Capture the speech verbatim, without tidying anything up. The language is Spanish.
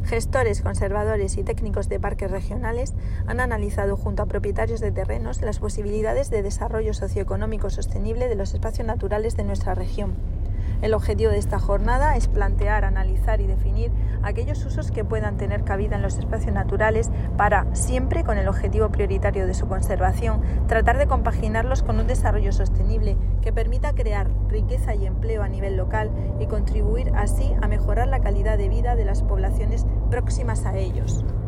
Gestores, conservadores y técnicos de parques regionales han analizado junto a propietarios de terrenos las posibilidades de desarrollo socioeconómico sostenible de los espacios naturales de nuestra región. El objetivo de esta jornada es plantear, analizar y definir aquellos usos que puedan tener cabida en los espacios naturales para, siempre con el objetivo prioritario de su conservación, tratar de compaginarlos con un desarrollo sostenible que permita crear riqueza y empleo a nivel local y contribuir así a mejorar la calidad de vida de las poblaciones próximas a ellos.